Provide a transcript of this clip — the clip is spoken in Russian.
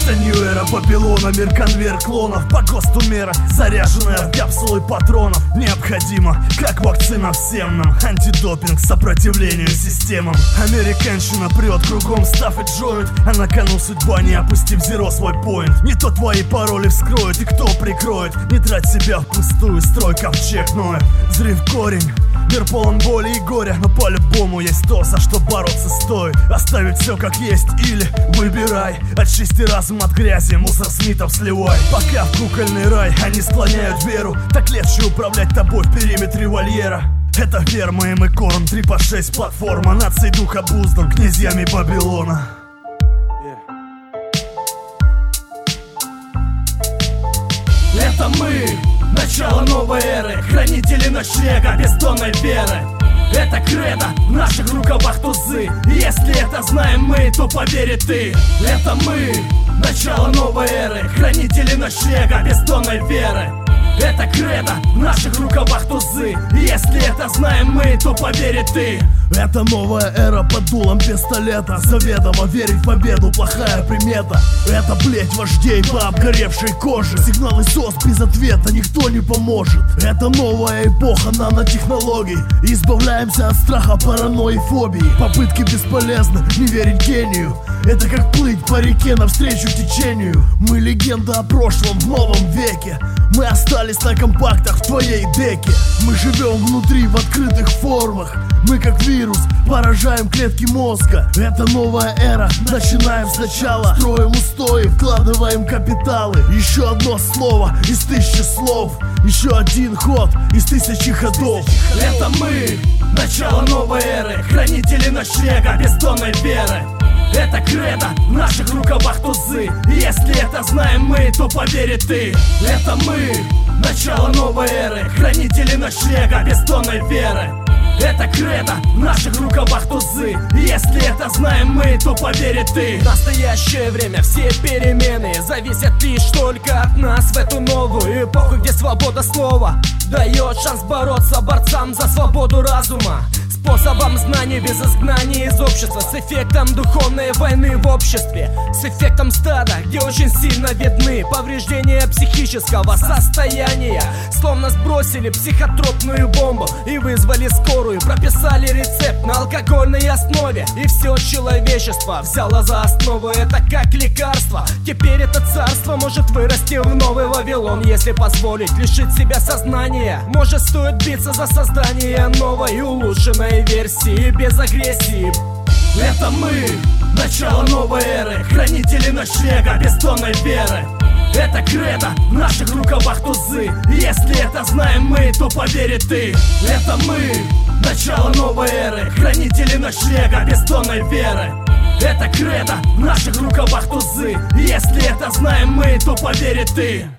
Это нью-эра Вавилона, мир конвейер клонов по ГОСТу мера, заряженная в капсулы патронов. Необходимо, как вакцина всем нам, антидопинг, сопротивлению системам. Американщина прет, кругом став и джойнт, а на кону судьба, не опустив зеро свой поинт. Не то твои пароли вскроют и кто прикроет. Не трать себя впустую, строй ковчег ноет. Зри в корень, мир полон боли и горя, но по-любому есть то, за что бороться стоит. Оставить все как есть или выбирай. Очисти разум от грязи, мусор Смитов сливай. Пока в кукольный рай они склоняют веру, так легче управлять тобой в периметре вольера. Это ферма и мы корм, 3 по 6 платформа. Наций дух обуздан князьями Вавилона. Это мы, начало новой эры, хранители ночлега бездонной веры. Это кредо, в наших рукавах тузы. И если это знаем мы, то поверь и ты. Это мы, начало новой эры, хранители ночлега бездонной веры. Это кредо, в наших рукавах тузы. И если это знаем мы, то поверь и ты. Это новая эра под дулом пистолета. Заведомо верить в победу плохая примета. Это, блять, вождей по обгоревшей коже. Сигналы СОС без ответа, никто не поможет. Это новая эпоха нанотехнологий. Избавляемся от страха, паранойи, фобии. Попытки бесполезны, не верить гению. Это как плыть по реке навстречу течению. Мы легенда о прошлом в новом веке. Мы остались на компактах в твоей деке. Мы живем внутри в открытых формах. Мы как вирус поражаем клетки мозга. Это новая эра, начинаем сначала. Строим устои, вкладываем капиталы. Еще одно слово из 1000 слов. Еще один ход из 1000 ходов. Это мы, начало новой эры, хранители ночлега бездонной веры. Это кредо, в наших рукавах тузы. И если это знаем мы, то поверь и ты. Это мы, начало новой эры, хранители ночлега бездонной веры. Это кредо, в наших рукавах тузы. И если это знаем мы, то поверь и ты. В настоящее время все перемены зависят лишь только от нас. В эту новую эпоху, где свобода слова дает шанс бороться борцам за свободу разума. Способом знаний без изгнания из общества. С эффектом духовной войны в обществе. С эффектом стада, где очень сильно видны повреждения психического состояния. Словно сбросили психотропную бомбу и вызвали скорую. Прописали рецепт на алкогольной основе. И все человечество взяло за основу это как лекарство. Теперь это царство может вырасти в новый Вавилон, если позволить лишить себя сознания. Может, стоит биться за создание новой и улучшенной версии без агрессии. Это мы, начало новой эры, хранители ночлега бездонной веры. Это кредо, в наших рукавах тузы. И если это знаем мы, то поверь и ты. Это мы, начало новой эры, хранители ночлега бездонной веры. Это кредо, в наших рукавах тузы. И если это знаем мы, то поверь и ты.